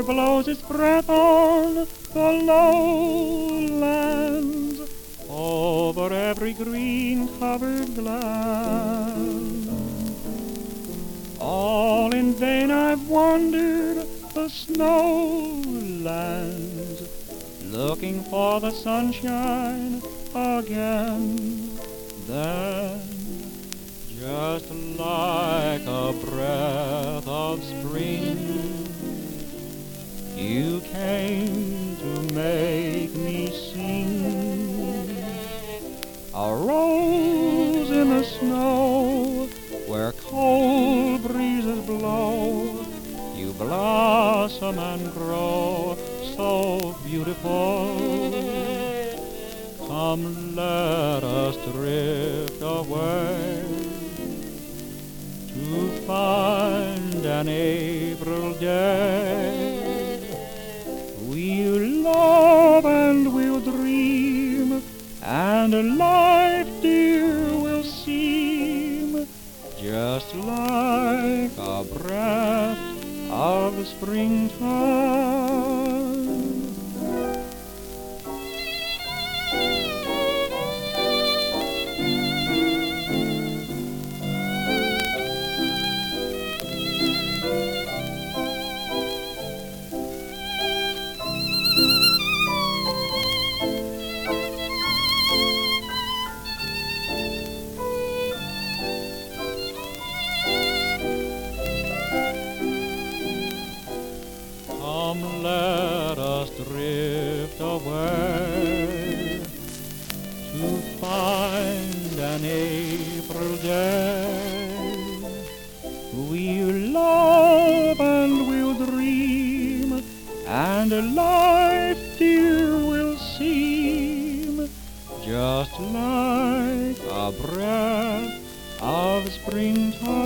blows its breath on the lowlands, over every green-covered glen. All in vain I've wandered the snowlands, looking for the sunshine again. Then, just like a breath of spring, you came to make me sing. A rose in the snow, where cold breezes blow, you blossom and grow so beautiful. Come, let us drift away to find an April day. We'll love and we'll dream, and life, dear, will seem just like a breath of springtime. Come, let us drift away to find an April day. We'll love and we'll dream, and life, dear, will seem just like a breath of springtime.